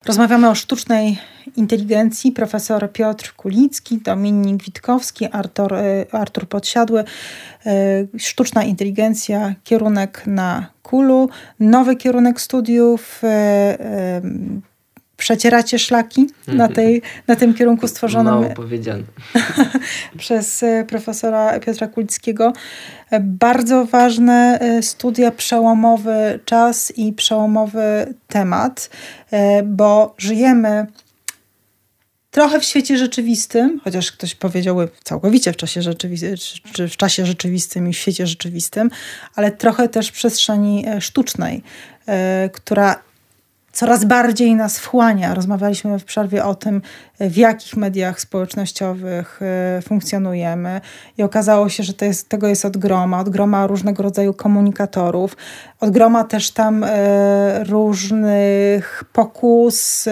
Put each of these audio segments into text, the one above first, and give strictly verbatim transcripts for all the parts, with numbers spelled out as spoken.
Rozmawiamy o sztucznej inteligencji. Profesor Piotr Kulicki, Dominik Witkowski, Artur, Artur Podsiadły. Sztuczna inteligencja, kierunek na kulu, nowy kierunek studiów. Przecieracie szlaki na, tej, na tym kierunku stworzonym Mało powiedziane. przez profesora Piotra Kulickiego. Bardzo ważne studia, przełomowy czas i przełomowy temat, bo żyjemy trochę w świecie rzeczywistym, chociaż ktoś powiedziałby całkowicie w czasie rzeczywistym, czy w czasie rzeczywistym i w świecie rzeczywistym, ale trochę też w przestrzeni sztucznej, która coraz bardziej nas wchłania. Rozmawialiśmy w przerwie o tym, w jakich mediach społecznościowych funkcjonujemy i okazało się, że to jest, tego jest od groma, od groma różnego rodzaju komunikatorów, od groma też tam różnych pokus,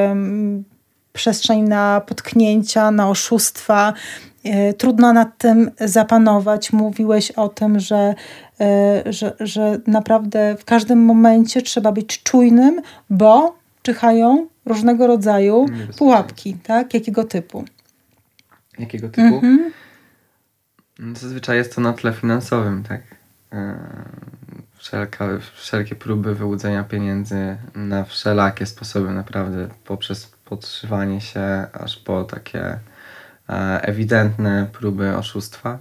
przestrzeń na potknięcia, na oszustwa. Trudno nad tym zapanować. Mówiłeś o tym, że, że, że naprawdę w każdym momencie trzeba być czujnym, bo czyhają różnego rodzaju pułapki. Tak? Jakiego typu? Jakiego typu? Mhm. Zazwyczaj jest to na tle finansowym, tak? Wszelka, wszelkie próby wyłudzenia pieniędzy na wszelakie sposoby, naprawdę poprzez podszywanie się aż po takie ewidentne próby oszustwa.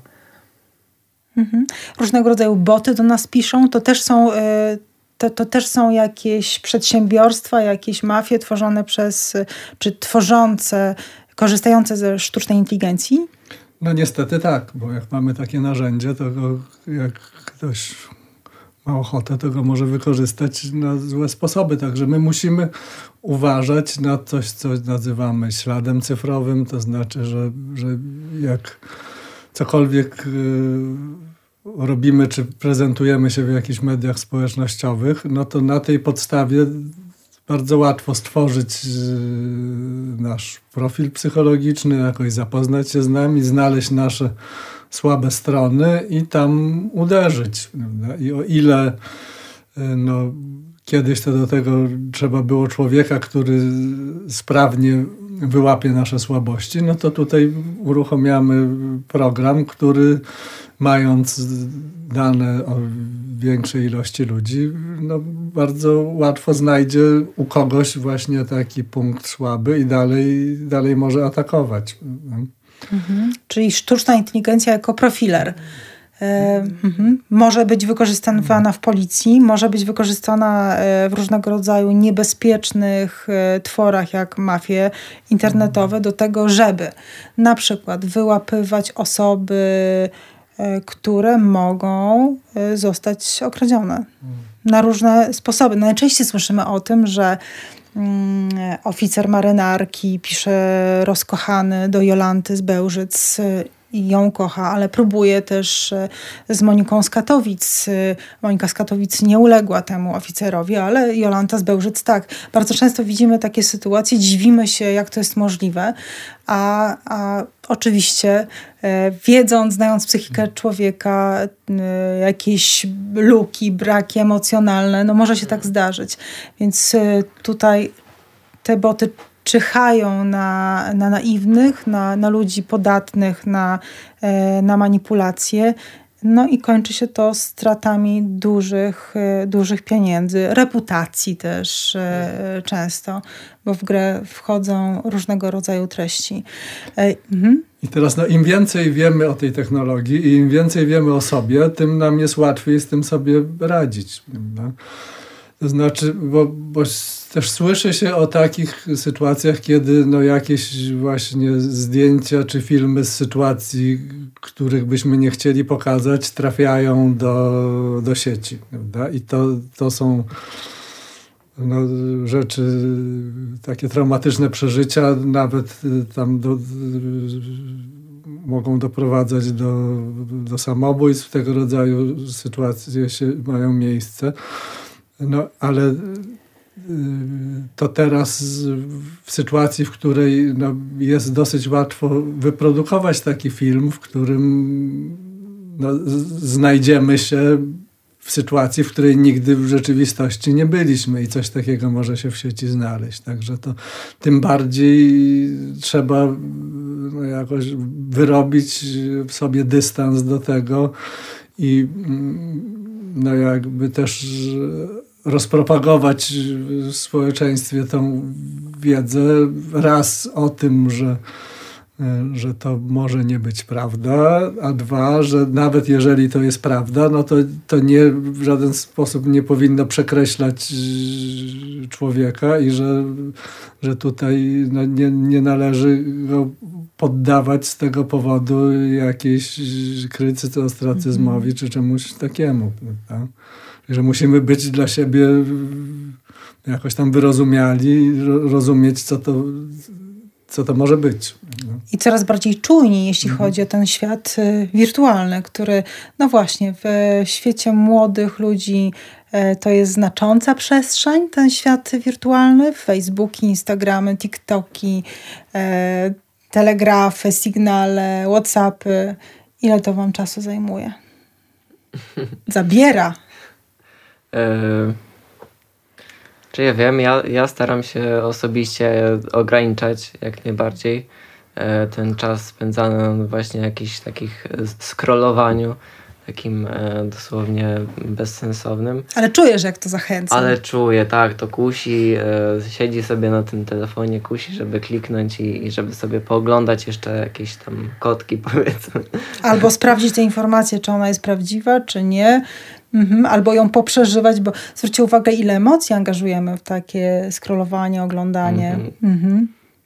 Mhm. Różnego rodzaju boty do nas piszą. To też są, to, to też są jakieś przedsiębiorstwa, jakieś mafie tworzone przez, czy tworzące, korzystające ze sztucznej inteligencji? No niestety tak, bo jak mamy takie narzędzie, to go, jak ktoś ma ochotę, to go może wykorzystać na złe sposoby. Także my musimy uważać na coś, co nazywamy śladem cyfrowym. To znaczy, że, że jak cokolwiek y, robimy, czy prezentujemy się w jakichś mediach społecznościowych, no to na tej podstawie bardzo łatwo stworzyć y, nasz profil psychologiczny, jakoś zapoznać się z nami, znaleźć nasze słabe strony i tam uderzyć. Prawda? I o ile no, kiedyś to do tego trzeba było człowieka, który sprawnie wyłapie nasze słabości, no to tutaj uruchamiamy program, który mając dane o większej ilości ludzi, no, bardzo łatwo znajdzie u kogoś właśnie taki punkt słaby i dalej, dalej może atakować. Mhm. Czyli sztuczna inteligencja jako profiler. E, mhm. Może być wykorzystywana w policji, może być wykorzystana w różnego rodzaju niebezpiecznych tworach, jak mafie internetowe, do tego, żeby na przykład wyłapywać osoby, które mogą zostać okradzione na różne sposoby. Najczęściej słyszymy o tym, że oficer marynarki pisze rozkochany do Jolanty z Bełżyc i ją kocha, ale próbuje też z Moniką z Katowic. Monika z Katowic nie uległa temu oficerowi, ale Jolanta z Bełżyc tak. Bardzo często widzimy takie sytuacje, dziwimy się, jak to jest możliwe, a, a oczywiście e, wiedząc, znając psychikę człowieka, e, jakieś luki, braki emocjonalne, no może się tak zdarzyć. Więc e, tutaj te boty czyhają na, na naiwnych, na, na ludzi podatnych, na, e, na manipulacje. No i kończy się to stratami dużych, e, dużych pieniędzy, reputacji też e, często, bo w grę wchodzą różnego rodzaju treści. E, mhm. I teraz no, im więcej wiemy o tej technologii i im więcej wiemy o sobie, tym nam jest łatwiej z tym sobie radzić. Prawda? To znaczy, bo, bo też słyszy się o takich sytuacjach, kiedy no jakieś właśnie zdjęcia czy filmy z sytuacji, których byśmy nie chcieli pokazać, trafiają do, do sieci. Prawda? I to, to są no, rzeczy, takie traumatyczne przeżycia, nawet tam do, mogą doprowadzać do, do samobójstw. Tego rodzaju sytuacje się, mają miejsce. No, ale to teraz w sytuacji, w której no, jest dosyć łatwo wyprodukować taki film, w którym no, znajdziemy się w w sytuacji, w której nigdy w rzeczywistości nie byliśmy i coś takiego może się w sieci znaleźć. Także to tym bardziej trzeba no, jakoś wyrobić sobie dystans do tego i no jakby też rozpropagować w społeczeństwie tą wiedzę raz o tym, że że to może nie być prawda, a dwa, że nawet jeżeli to jest prawda, no to, to nie, w żaden sposób nie powinno przekreślać człowieka i że, że tutaj no, nie, nie należy go poddawać z tego powodu jakiejś krytyce, ostracyzmowi czy czemuś takiemu. Prawda? Że musimy być dla siebie jakoś tam wyrozumiali, rozumieć, co to co to może być. I coraz bardziej czujni, jeśli mhm. chodzi o ten świat wirtualny, który, no właśnie, w świecie młodych ludzi to jest znacząca przestrzeń, ten świat wirtualny. Facebooki, Instagramy, TikToki, e, telegrafy, Signale, WhatsAppy. Ile to wam czasu zajmuje? Zabiera. y- Czy ja wiem, ja, ja staram się osobiście ograniczać jak najbardziej e, ten czas spędzany na właśnie jakichś takich scrollowaniu, takim e, dosłownie bezsensownym. Ale czujesz, jak to zachęca. Ale czuję, tak, to kusi, e, siedzi sobie na tym telefonie, kusi, żeby kliknąć i, i żeby sobie pooglądać jeszcze jakieś tam kotki, powiedzmy. Albo sprawdzić tę informację, czy ona jest prawdziwa, czy nie. Mhm, albo ją poprzeżywać, bo zwróćcie uwagę, ile emocji angażujemy w takie scrollowanie, oglądanie. Mm-hmm. Mm-hmm.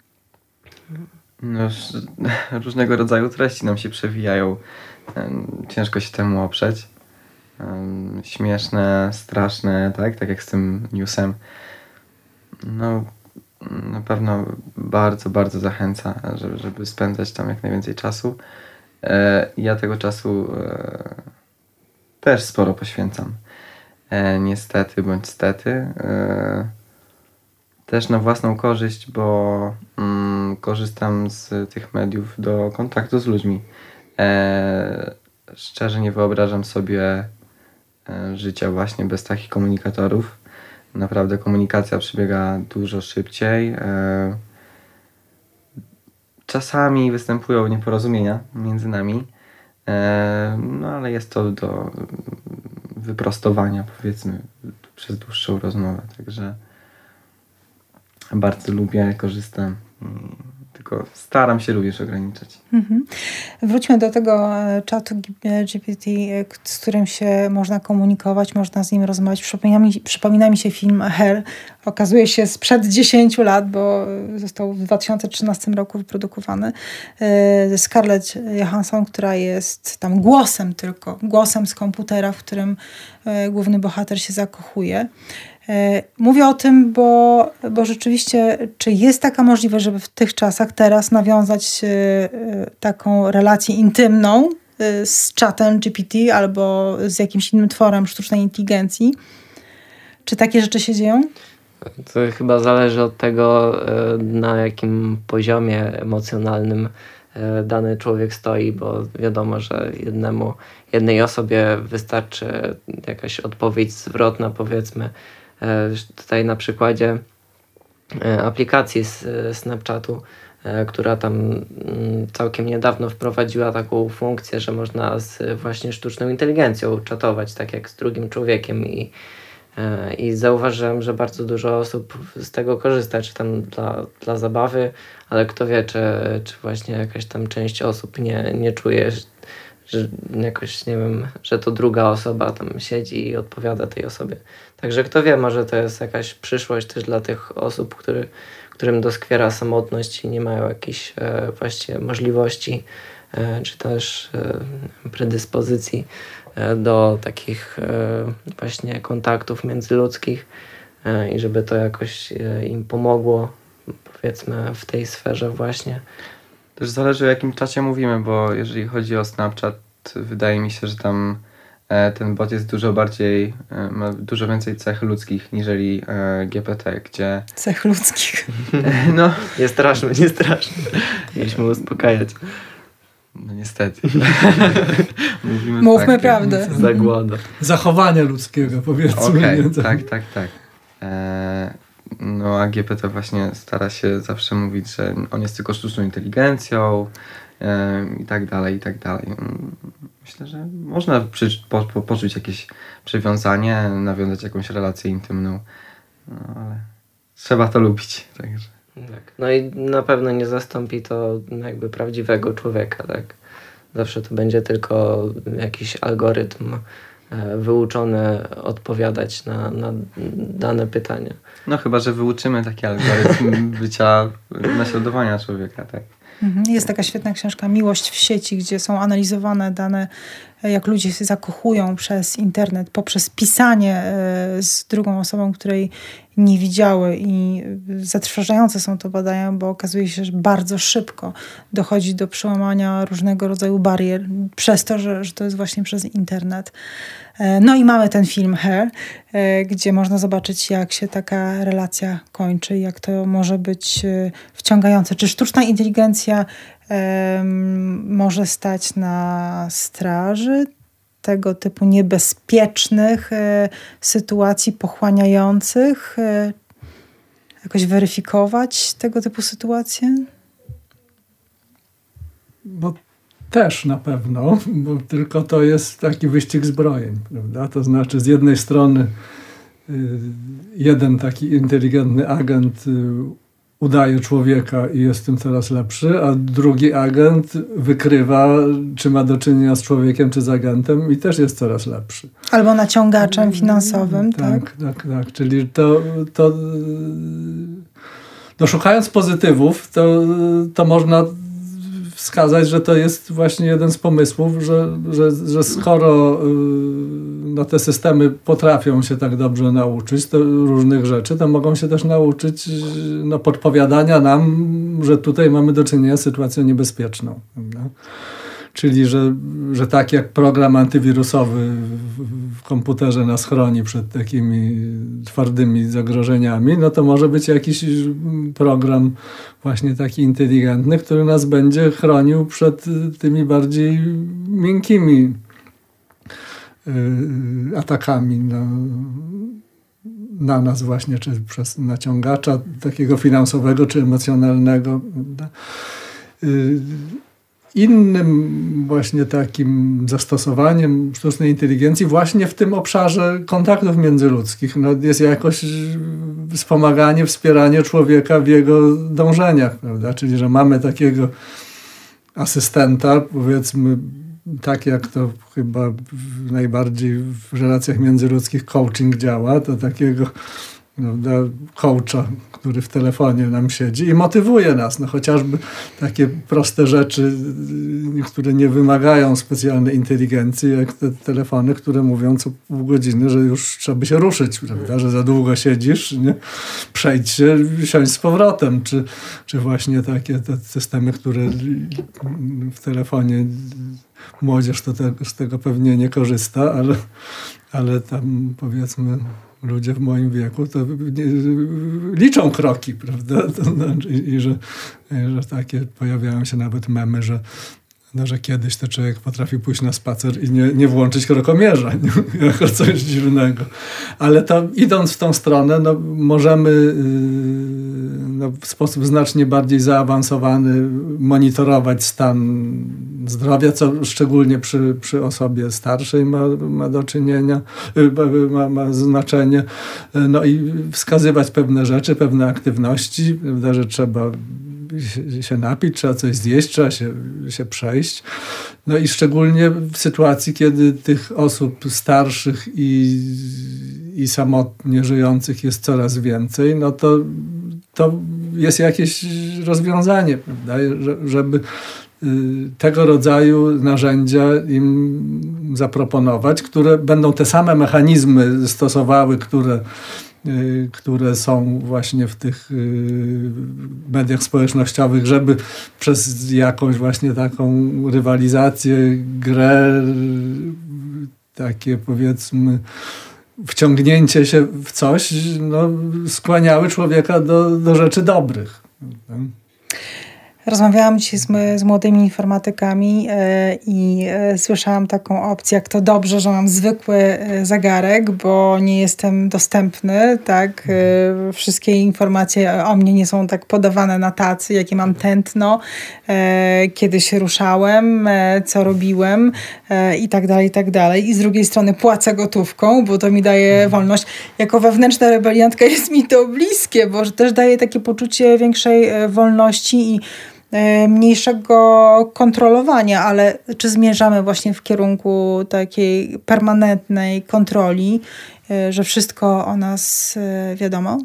No, różnego rodzaju treści nam się przewijają. Ciężko się temu oprzeć. Śmieszne, straszne, tak? Tak jak z tym newsem. No, na pewno bardzo, bardzo zachęca, żeby, żeby spędzać tam jak najwięcej czasu. Ja tego czasu też sporo poświęcam. E, niestety bądź stety. E, też na własną korzyść, bo mm, korzystam z tych mediów do kontaktu z ludźmi. E, szczerze nie wyobrażam sobie e, życia właśnie bez takich komunikatorów. Naprawdę komunikacja przebiega dużo szybciej. E, czasami występują nieporozumienia między nami. No ale jest to do wyprostowania, powiedzmy, przez dłuższą rozmowę, także bardzo lubię, korzystam, tylko staram się również ograniczać. Mhm. Wróćmy do tego czatu G P T, z którym się można komunikować, można z nim rozmawiać. Przypomina mi, przypomina mi się film Her. Okazuje się sprzed dziesięciu lat, bo został w dwa tysiące trzynastym roku wyprodukowany. Scarlett Johansson, która jest tam głosem tylko, głosem z komputera, w którym główny bohater się zakochuje. Mówię o tym, bo, bo rzeczywiście, czy jest taka możliwość, żeby w tych czasach teraz nawiązać taką relację intymną z czatem G P T albo z jakimś innym tworem sztucznej inteligencji? Czy takie rzeczy się dzieją? To chyba zależy od tego, na jakim poziomie emocjonalnym dany człowiek stoi, bo wiadomo, że jednemu, jednej osobie wystarczy jakaś odpowiedź zwrotna, powiedzmy. Tutaj na przykładzie aplikacji z Snapchatu, która tam całkiem niedawno wprowadziła taką funkcję, że można z właśnie sztuczną inteligencją czatować, tak jak z drugim człowiekiem i, i zauważyłem, że bardzo dużo osób z tego korzysta, czy tam dla, dla zabawy, ale kto wie, czy, czy właśnie jakaś tam część osób nie, nie czuje, że jakoś, nie wiem, że to druga osoba tam siedzi i odpowiada tej osobie. Także kto wie, może to jest jakaś przyszłość też dla tych osób, który, którym doskwiera samotność i nie mają jakichś e, właściwie możliwości e, czy też e, predyspozycji e, do takich e, właśnie kontaktów międzyludzkich e, i żeby to jakoś e, im pomogło, powiedzmy, w tej sferze właśnie. Też zależy, o jakim czacie mówimy, bo jeżeli chodzi o Snapchat, wydaje mi się, że tam e, ten bot jest dużo bardziej, e, ma dużo więcej cech ludzkich niżeli e, G P T, gdzie... Cech ludzkich. no. Nie straszmy, nie straszmy. Mieliśmy uspokajać. No niestety. Mówimy Mówmy fakty. prawdę. Zagłada. Zachowania ludzkiego, powiedzmy. Okej, nie? okay, tak, tak, tak. E, no a G P T właśnie stara się zawsze mówić, że on jest tylko sztuczną inteligencją e, i tak dalej, i tak dalej. Myślę, że można przy, po, po, poczuć jakieś przywiązanie, nawiązać jakąś relację intymną, no ale trzeba to lubić, także. Tak. No i na pewno nie zastąpi to jakby prawdziwego człowieka, tak? Zawsze to będzie tylko jakiś algorytm e, wyuczony odpowiadać na, na dane pytania. No chyba, że wyuczymy taki algorytm bycia, naśladowania człowieka, tak? Jest taka świetna książka Miłość w sieci, gdzie są analizowane dane, jak ludzie się zakochują przez internet, poprzez pisanie z drugą osobą, której nie widziały, i zatrważające są to badania, bo okazuje się, że bardzo szybko dochodzi do przełamania różnego rodzaju barier przez to, że, że to jest właśnie przez internet. No i mamy ten film Her, gdzie można zobaczyć, jak się taka relacja kończy, jak to może być wciągające. Czy sztuczna inteligencja um, może stać na straży tego typu niebezpiecznych e, sytuacji pochłaniających? E, jakoś weryfikować tego typu sytuacje? No też na pewno, bo tylko to jest taki wyścig zbrojeń, prawda? To znaczy z jednej strony y, jeden taki inteligentny agent y, udaje człowieka i jest tym coraz lepszy, a drugi agent wykrywa, czy ma do czynienia z człowiekiem, czy z agentem, i też jest coraz lepszy. Albo naciągaczem finansowym, tak? Tak, tak, tak. Czyli to, to no szukając pozytywów, to, to można wskazać, że to jest właśnie jeden z pomysłów, że, że, że skoro no, te systemy potrafią się tak dobrze nauczyć to różnych rzeczy, to mogą się też nauczyć no, podpowiadania nam, że tutaj mamy do czynienia z sytuacją niebezpieczną. Prawda? Czyli, że, że tak jak program antywirusowy w, w komputerze nas chroni przed takimi twardymi zagrożeniami, no to może być jakiś program właśnie taki inteligentny, który nas będzie chronił przed tymi bardziej miękkimi y, atakami na, na nas właśnie, czy przez naciągacza takiego finansowego, czy emocjonalnego. Y, Innym właśnie takim zastosowaniem sztucznej inteligencji właśnie w tym obszarze kontaktów międzyludzkich no jest jakoś wspomaganie, wspieranie człowieka w jego dążeniach, prawda? Czyli, że mamy takiego asystenta, powiedzmy, tak jak to chyba najbardziej w relacjach międzyludzkich coaching działa, to takiego prawda, coacha, który w telefonie nam siedzi i motywuje nas. No, chociażby takie proste rzeczy, które nie wymagają specjalnej inteligencji, jak te telefony, które mówią co pół godziny, że już trzeba by się ruszyć, prawda, że za długo siedzisz, nie? Przejdź się, siądź z powrotem. Czy, czy właśnie takie te systemy, które w telefonie młodzież to te, z tego pewnie nie korzysta, ale, ale tam powiedzmy ludzie w moim wieku to liczą kroki, prawda? To znaczy, i że, że takie pojawiają się nawet memy, że, no, że kiedyś to człowiek potrafił pójść na spacer i nie, nie włączyć krokomierza nie? Jako coś dziwnego. Ale to idąc w tą stronę, no, możemy no, w sposób znacznie bardziej zaawansowany monitorować stan zdrowia, co szczególnie przy, przy osobie starszej ma, ma do czynienia, ma, ma znaczenie. No i wskazywać pewne rzeczy, pewne aktywności, prawda, że trzeba się napić, trzeba coś zjeść, trzeba się, się przejść. No i szczególnie w sytuacji, kiedy tych osób starszych i, i samotnie żyjących jest coraz więcej, no to, to jest jakieś rozwiązanie, prawda? Żeby tego rodzaju narzędzia im zaproponować, które będą te same mechanizmy stosowały, które które są właśnie w tych mediach społecznościowych, żeby przez jakąś właśnie taką rywalizację, grę, takie powiedzmy wciągnięcie się w coś, no, skłaniały człowieka do, do rzeczy dobrych. Rozmawiałam dzisiaj z, z młodymi informatykami e, i e, słyszałam taką opcję, jak to dobrze, że mam zwykły e, zegarek, bo nie jestem dostępny, tak? E, wszystkie informacje o mnie nie są tak podawane na tacy, jakie mam tętno, e, kiedy się ruszałem, e, co robiłem e, i tak dalej, i tak dalej. I z drugiej strony płacę gotówką, bo to mi daje wolność. Jako wewnętrzna rebeliantka jest mi to bliskie, bo też daje takie poczucie większej e, wolności i mniejszego kontrolowania, ale czy zmierzamy właśnie w kierunku takiej permanentnej kontroli, że wszystko o nas wiadomo?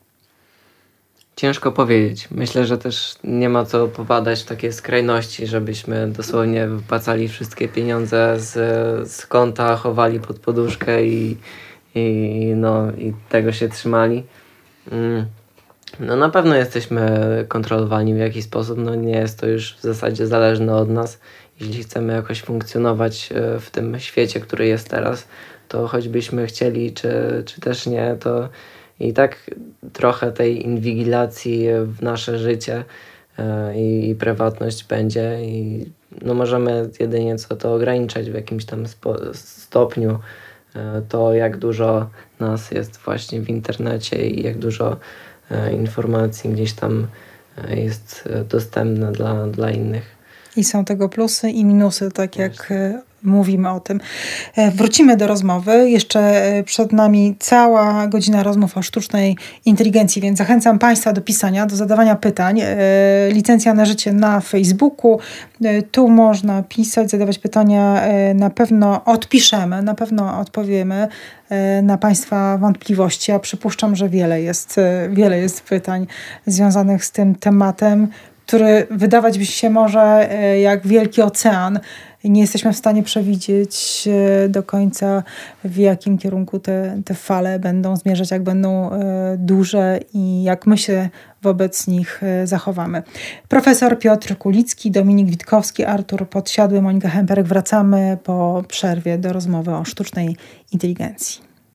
Ciężko powiedzieć. Myślę, że też nie ma co popadać w takie skrajności, żebyśmy dosłownie wypłacali wszystkie pieniądze z, z konta, chowali pod poduszkę i, i, no, i tego się trzymali. Mm. No na pewno jesteśmy kontrolowani w jakiś sposób, no nie jest to już w zasadzie zależne od nas. Jeśli chcemy jakoś funkcjonować w tym świecie, który jest teraz, to choćbyśmy chcieli, czy, czy też nie, to i tak trochę tej inwigilacji w nasze życie i, i prywatność będzie i no możemy jedynie co to ograniczać w jakimś tam spo, stopniu to, jak dużo nas jest właśnie w internecie i jak dużo informacji gdzieś tam jest dostępne dla, dla innych. I są tego plusy i minusy, tak jak mówimy o tym. Wrócimy do rozmowy. Jeszcze przed nami cała godzina rozmów o sztucznej inteligencji, więc zachęcam Państwa do pisania, do zadawania pytań. Licencja na życie na Facebooku. Tu można pisać, zadawać pytania. Na pewno odpiszemy, na pewno odpowiemy na Państwa wątpliwości. Ja przypuszczam, że wiele jest, wiele jest pytań związanych z tym tematem, który wydawać by się może jak wielki ocean. Nie jesteśmy w stanie przewidzieć do końca, w jakim kierunku te, te fale będą zmierzać, jak będą duże i jak my się wobec nich zachowamy. Profesor Piotr Kulicki, Dominik Witkowski, Artur Podsiadły, Monika Hemperek. Wracamy po przerwie do rozmowy o sztucznej inteligencji.